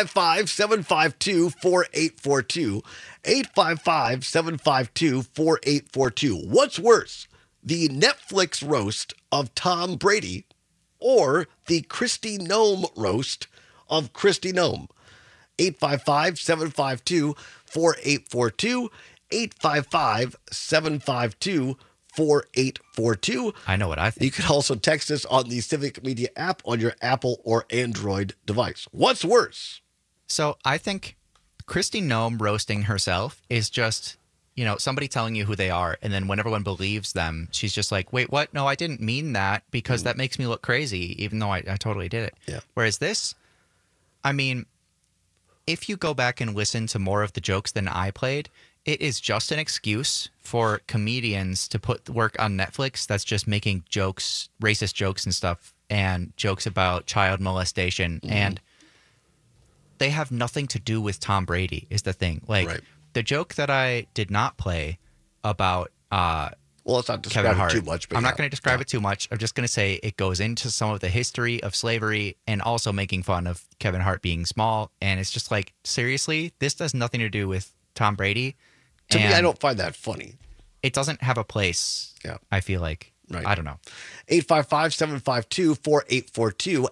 855-752-4842. 855-752-4842. What's worse, the Netflix roast of Tom Brady or the Kristi Noem roast of Kristi Noem? 855-752-4842. 855-752-4842. 4842. I know what I think. You can also text us on the Civic Media app on your Apple or Android device. What's worse? So I think Kristi Noem roasting herself is just, somebody telling you who they are. And then when everyone believes them, she's just like, wait, what? No, I didn't mean that because that makes me look crazy, even though I totally did it. Yeah. Whereas this, I mean, if you go back and listen to more of the jokes than I played, it is just an excuse for comedians to put work on Netflix that's just making jokes, racist jokes and stuff, and jokes about child molestation. Mm-hmm. And they have nothing to do with Tom Brady is the thing. Like, the joke that I did not play about let's not describe Kevin Hart, it too much. But I'm not going to describe it too much. I'm just going to say it goes into some of the history of slavery and also making fun of Kevin Hart being small. And it's just like, seriously, this has nothing to do with Tom Brady. To me, I don't find that funny. It doesn't have a place, I feel like. Right. I don't know. 855-752-4842.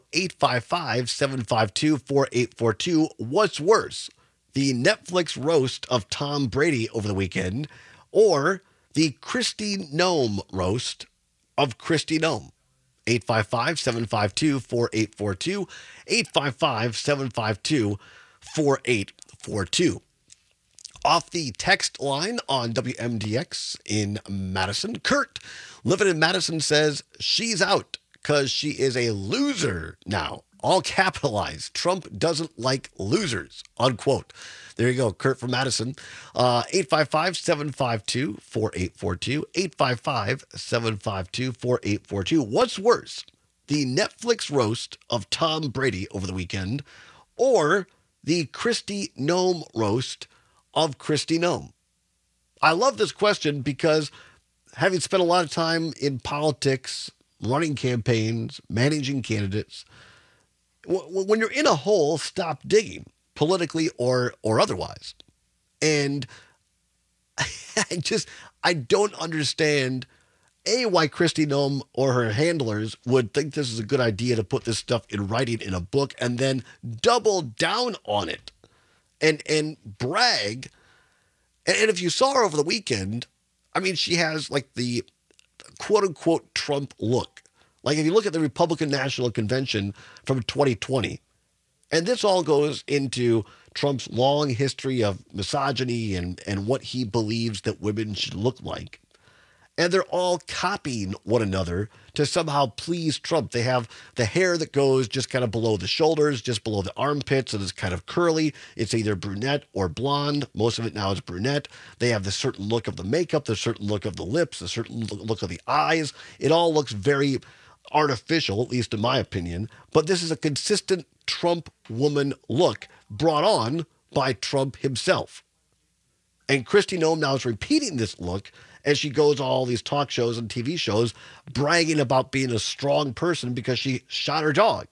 855-752-4842. What's worse, the Netflix roast of Tom Brady over the weekend or the Kristi Noem roast of Kristi Noem? 855-752-4842. 855-752-4842. Off the text line on WMDX in Madison, Kurt, living in Madison, says she's out because she is a loser now. All capitalized. Trump doesn't like losers, unquote. There you go, Kurt from Madison. 855-752-4842. 855-752-4842. What's worse, the Netflix roast of Tom Brady over the weekend or the Kristi Noem roast of Kristi Noem? I love this question because having spent a lot of time in politics, running campaigns, managing candidates, when you're in a hole, stop digging, politically or otherwise. And I don't understand why Kristi Noem or her handlers would think this is a good idea to put this stuff in writing in a book and then double down on it and brag. And if you saw her over the weekend, I mean, she has like the quote-unquote Trump look. Like if you look at the Republican National Convention from 2020, and this all goes into Trump's long history of misogyny and what he believes that women should look like. And they're all copying one another to somehow please Trump. They have the hair that goes just kind of below the shoulders, just below the armpits, and it's kind of curly. It's either brunette or blonde. Most of it now is brunette. They have the certain look of the makeup, the certain look of the lips, the certain look of the eyes. It all looks very artificial, at least in my opinion. But this is a consistent Trump woman look brought on by Trump himself. And Kristi Noem now is repeating this look as she goes to all these talk shows and TV shows, bragging about being a strong person because she shot her dog.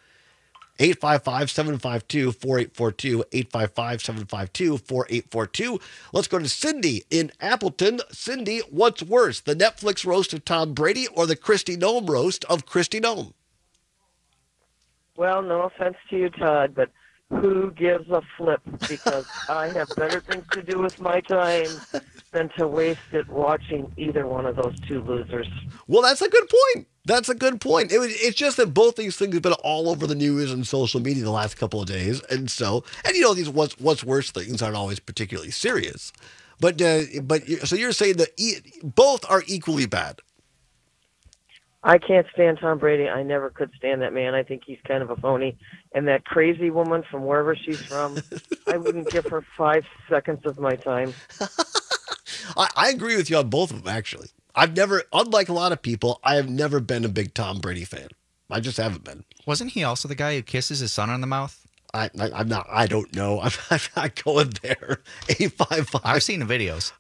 855-752-4842, 855-752-4842. Let's go to Cindy in Appleton. Cindy, what's worse, the Netflix roast of Tom Brady or the Kristi Noem roast of Kristi Noem? Well, no offense to you, Todd, but who gives a flip? Because I have better things to do with my time than to waste it watching either one of those two losers. Well, that's a good point. That's a good point. It's just that both these things have been all over the news and social media the last couple of days. And you know, these what's worse things aren't always particularly serious. So you're saying that both are equally bad. I can't stand Tom Brady. I never could stand that man. I think he's kind of a phony. And that crazy woman from wherever she's from, I wouldn't give her 5 seconds of my time. I agree with you on both of them, actually. I've never, unlike a lot of people, I have never been a big Tom Brady fan. I just haven't been. Wasn't he also the guy who kisses his son on the mouth? I'm not. I don't know. I'm not going there. 855. I've seen the videos.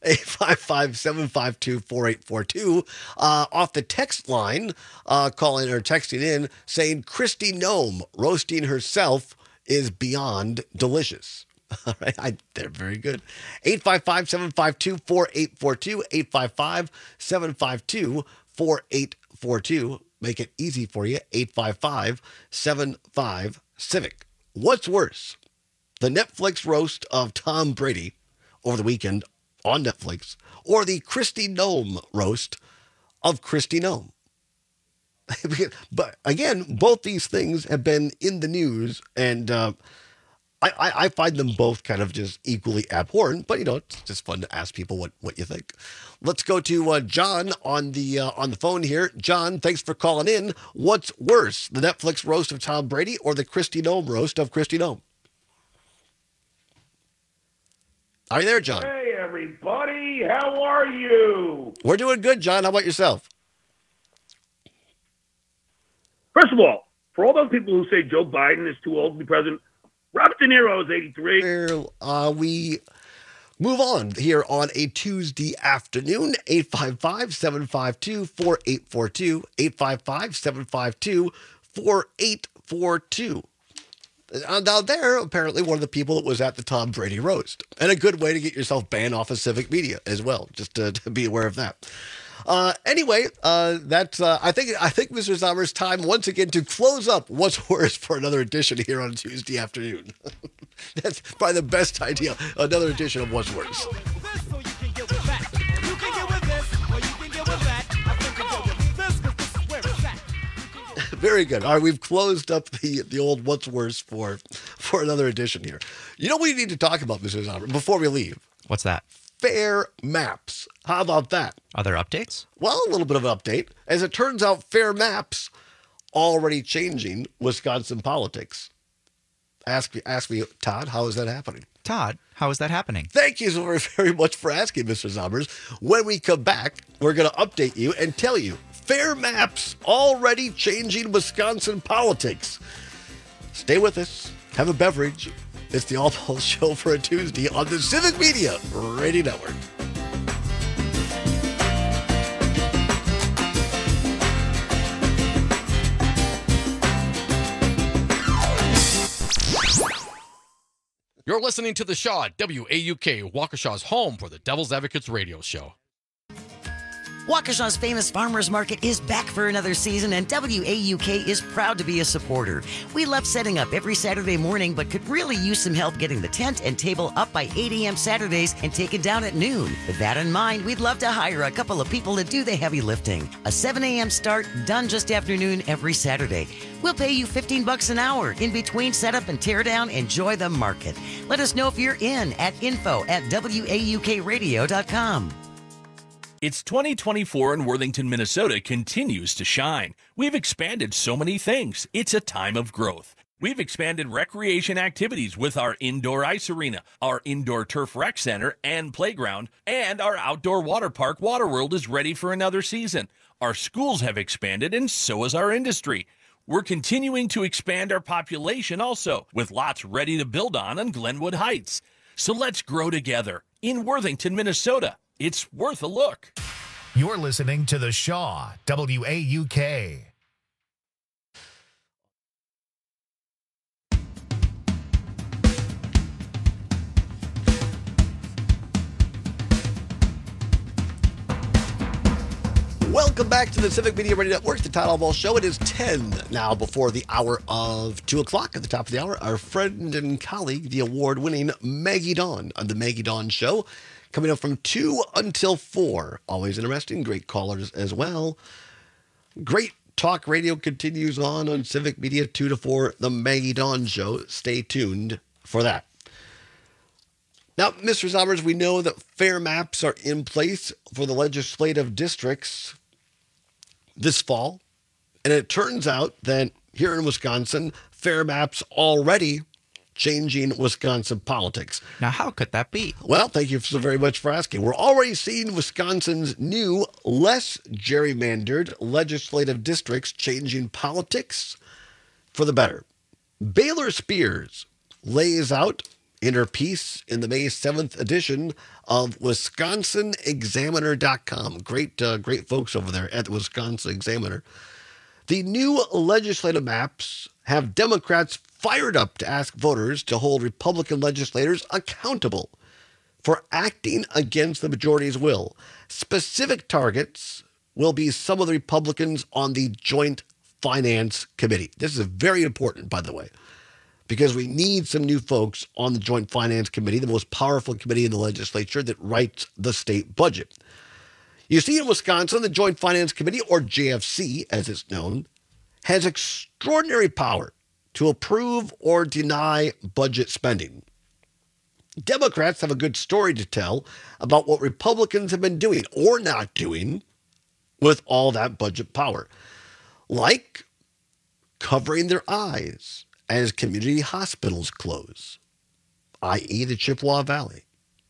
855-752-4842. Off the text line, calling or texting in, saying Kristi Noem roasting herself is beyond delicious. All right, they're very good. 855-752-4842. 855-752-4842. Make it easy for you. 855-75-CIVIC. What's worse, the Netflix roast of Tom Brady over the weekend on Netflix, or the Kristi Noem roast of Kristi Noem? But again, both these things have been in the news, and I find them both kind of just equally abhorrent. But you know, it's just fun to ask people what you think. Let's go to John on the phone here. John, thanks for calling in. What's worse, the Netflix roast of Tom Brady or the Kristi Noem roast of Kristi Noem? Are you there, John? Hey, everybody. How are you? We're doing good, John. How about yourself? First of all, for all those people who say Joe Biden is too old to be president, Robert De Niro is 83. We move on here on a Tuesday afternoon. 855-752-4842. 855-752-4842. Now, they're apparently one of the people that was at the Tom Brady roast. And a good way to get yourself banned off of civic media as well, just to be aware of that. Anyway, that's I think Mr. Sommer's time once again to close up What's Worse for another edition here on a Tuesday afternoon. That's probably the best idea. Another edition of What's Worse. Very good. All right, we've closed up the old What's Worse for another edition here. You know what we need to talk about, Mr. Sommer, before we leave? What's that? Fair Maps. How about that? Are there updates? Well, a little bit of an update. As it turns out, Fair Maps already changing Wisconsin politics. Ask me, Todd, how is that happening? Todd, how is that happening? Thank you so very, very much for asking, Mr. Sommers. When we come back, we're going to update you and tell you Fair Maps already changing Wisconsin politics. Stay with us. Have a beverage. It's the All Balls Show for a Tuesday on the Civic Media Radio Network. You're listening to The Shaw at WAUK, Waukesha's home for the Devil's Advocates radio show. Waukesha's famous farmers market is back for another season, and WAUK is proud to be a supporter. We love setting up every Saturday morning, but could really use some help getting the tent and table up by 8 a.m. Saturdays and taken down at noon. With that in mind, we'd love to hire a couple of people to do the heavy lifting. A 7 a.m. start, done just after noon every Saturday. We'll pay you $15 an hour. In between setup and tear down, enjoy the market. Let us know if you're in at info@waukradio.com. It's 2024 and Worthington, Minnesota continues to shine. We've expanded so many things. It's a time of growth. We've expanded recreation activities with our indoor ice arena, our indoor turf rec center and playground, and our outdoor water park, Waterworld, is ready for another season. Our schools have expanded, and so has our industry. We're continuing to expand our population also, with lots ready to build on Glenwood Heights. So let's grow together in Worthington, Minnesota. It's worth a look. You're listening to The Shaw, WAUK. Welcome back to the Civic Media Radio Network, the Todd Ball Show. It is 10 now before the hour of 2 o'clock. At the top of the hour, our friend and colleague, the award-winning Maggie Dawn on the Maggie Dawn Show, coming up from 2 until 4. Always interesting. Great callers as well. Great talk radio continues on Civic Media 2 to 4, the Maggie Dawn Show. Stay tuned for that. Now, Mr. Zommers, we know that fair maps are in place for the legislative districts this fall. And it turns out that here in Wisconsin, fair maps already changing Wisconsin politics. Now, how could that be? Well, thank you so very much for asking. We're already seeing Wisconsin's new, less gerrymandered legislative districts changing politics for the better. Baylor Spears lays out in her piece in the May 7th edition of WisconsinExaminer.com. Great folks over there at the Wisconsin Examiner. The new legislative maps have Democrats fired up to ask voters to hold Republican legislators accountable for acting against the majority's will. Specific targets will be some of the Republicans on the Joint Finance Committee. This is very important, by the way, because we need some new folks on the Joint Finance Committee, the most powerful committee in the legislature that writes the state budget. You see, in Wisconsin, the Joint Finance Committee, or JFC as it's known, has extraordinary power to approve or deny budget spending. Democrats have a good story to tell about what Republicans have been doing or not doing with all that budget power, like covering their eyes as community hospitals close, i.e. the Chippewa Valley,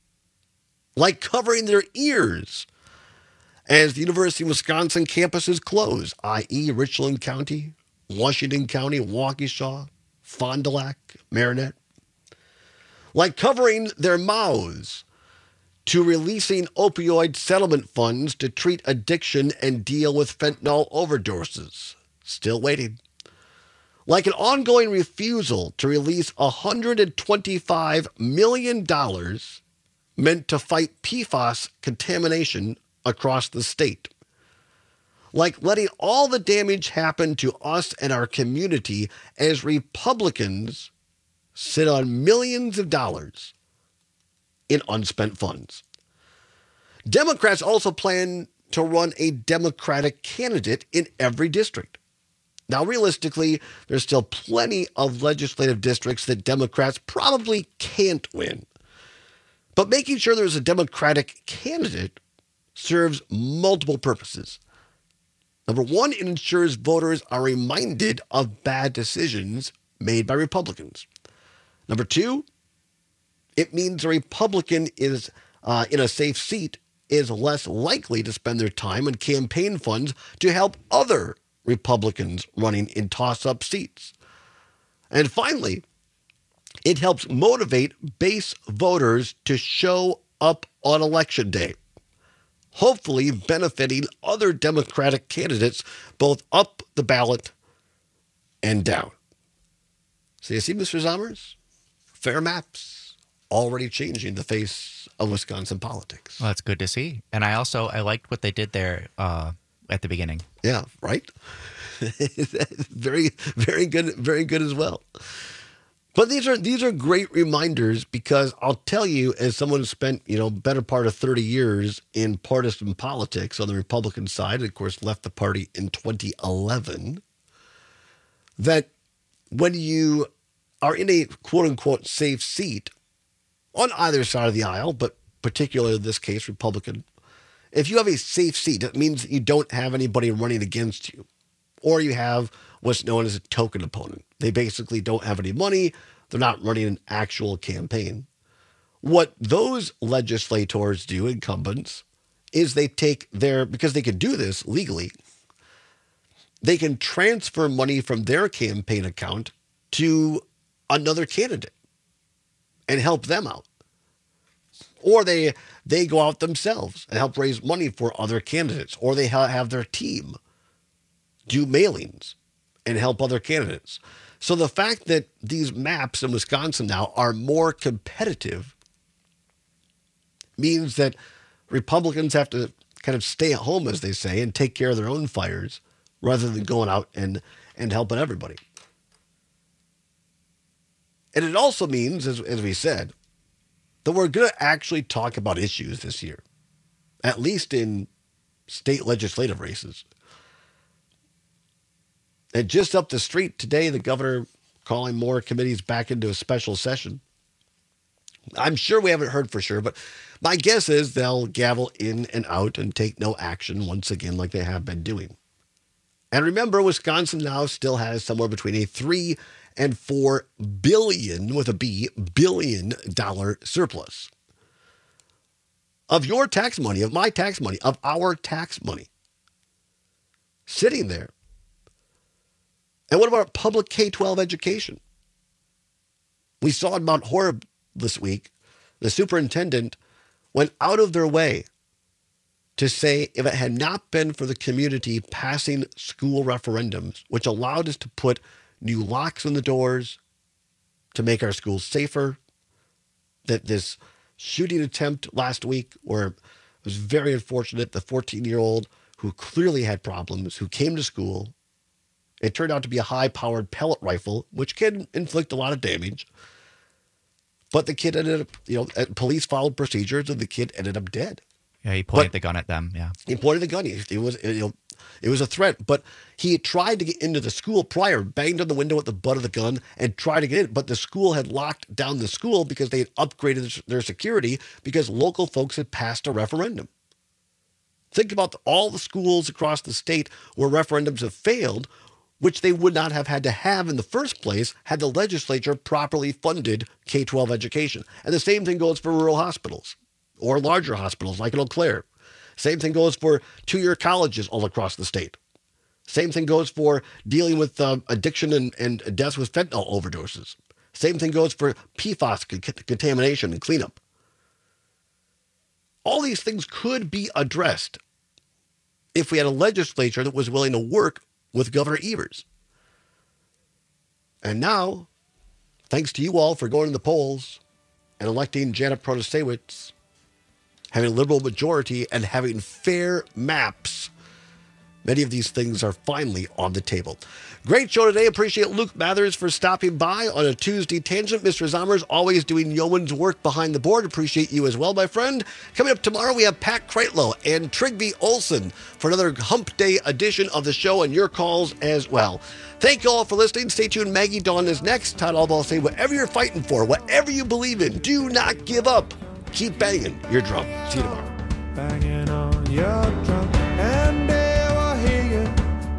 like covering their ears as the University of Wisconsin campuses close, i.e. Richland County, Washington County, Waukesha, Fond du Lac, Marinette, like covering their mouths to releasing opioid settlement funds to treat addiction and deal with fentanyl overdoses. Still waiting. Like an ongoing refusal to release $125 million meant to fight PFAS contamination across the state. Like letting all the damage happen to us and our community as Republicans sit on millions of dollars in unspent funds. Democrats also plan to run a Democratic candidate in every district. Now, realistically, there's still plenty of legislative districts that Democrats probably can't win. But making sure there's a Democratic candidate serves multiple purposes. Number one, it ensures voters are reminded of bad decisions made by Republicans. Number two, it means a Republican is in a safe seat is less likely to spend their time on campaign funds to help other Republicans running in toss-up seats. And finally, it helps motivate base voters to show up on Election Day, hopefully benefiting other Democratic candidates both up the ballot and down. So you see, Mr. Zommers, fair maps already changing the face of Wisconsin politics. Well, that's good to see. And I liked what they did there at the beginning. Yeah, right? Very, very good as well. But these are great reminders because I'll tell you, as someone who spent, better part of 30 years in partisan politics on the Republican side, and of course left the party in 2011, that when you are in a quote-unquote safe seat on either side of the aisle, but particularly in this case, Republican, if you have a safe seat, that means that you don't have anybody running against you, or you have what's known as a token opponent. They basically don't have any money. They're not running an actual campaign. What those legislators do, incumbents, is they take because they can do this legally, they can transfer money from their campaign account to another candidate and help them out. Or they go out themselves and help raise money for other candidates. Or they have their team do mailings and help other candidates. So the fact that these maps in Wisconsin now are more competitive means that Republicans have to kind of stay at home, as they say, and take care of their own fires rather than going out and helping everybody. And it also means, as we said, that we're going to actually talk about issues this year, at least in state legislative races. And just up the street today, the governor calling more committees back into a special session. I'm sure we haven't heard for sure, but my guess is they'll gavel in and out and take no action once again like they have been doing. And remember, Wisconsin now still has somewhere between a $3 and $4 billion, with a B, $billion surplus of your tax money, of my tax money, of our tax money sitting there. And what about public K-12 education? We saw in Mount Horeb this week, the superintendent went out of their way to say if it had not been for the community passing school referendums, which allowed us to put new locks on the doors to make our schools safer, that this shooting attempt last week, where it was very unfortunate, the 14-year-old who clearly had problems, who came to school, it turned out to be a high-powered pellet rifle, which can inflict a lot of damage. But the kid ended up, police followed procedures, and the kid ended up dead. Yeah, he pointed the gun at them, yeah. He pointed the gun. It was a threat. But he tried to get into the school prior, banged on the window with the butt of the gun, and tried to get in. But the school had locked down the school because they had upgraded their security because local folks had passed a referendum. Think about all the schools across the state where referendums have failed, which they would not have had to have in the first place had the legislature properly funded K-12 education. And the same thing goes for rural hospitals or larger hospitals like in Eau Claire. Same thing goes for two-year colleges all across the state. Same thing goes for dealing with addiction and deaths with fentanyl overdoses. Same thing goes for PFAS contamination and cleanup. All these things could be addressed if we had a legislature that was willing to work with Governor Evers. And now, thanks to you all for going to the polls and electing Janet Protasiewicz, having a liberal majority and having fair maps, many of these things are finally on the table. Great show today. Appreciate Luke Mathers for stopping by on a Tuesday Tangent. Mr. Zommers always doing yeoman's work behind the board. Appreciate you as well, my friend. Coming up tomorrow, we have Pat Kreitlow and Trigby Olson for another Hump Day edition of the show and your calls as well. Thank you all for listening. Stay tuned. Maggie Dawn is next. Todd Albaugh say, whatever you're fighting for, whatever you believe in, do not give up. Keep banging your drum. See you tomorrow. Banging on your drum and they will hear you.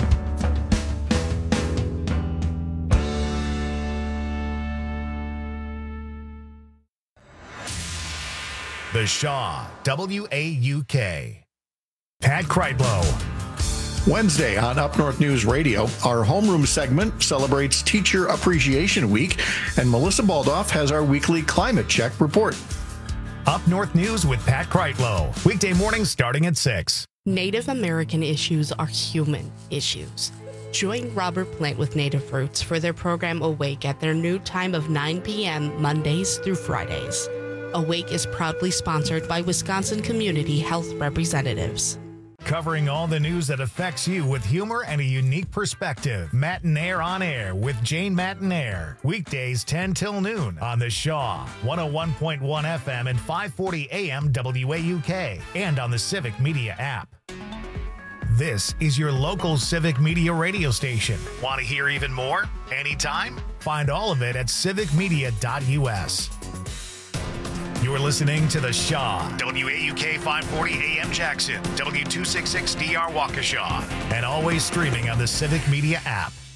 The Shaw, W-A-U-K. Pat Kreitlow. Wednesday on Up North News Radio, our homeroom segment celebrates Teacher Appreciation Week, and Melissa Baldoff has our weekly climate check report. Up North News with Pat Kreitlow. Weekday mornings starting at 6. Native American issues are human issues. Join Robert Plant with Native Roots for their program Awake at their new time of 9 p.m. Mondays through Fridays. Awake is proudly sponsored by Wisconsin Community Health Representatives. Covering all the news that affects you with humor and a unique perspective. Matinaire on Air with Jane Matinaire. Weekdays 10 till noon on the Shaw, 101.1 FM and 540 AM WAUK, and on the Civic Media app. This is your local Civic Media radio station. Want to hear even more? Anytime? Find all of it at civicmedia.us. You're listening to The Shaw, WAUK 540 AM Jackson, W266DR Waukesha, and always streaming on the Civic Media app.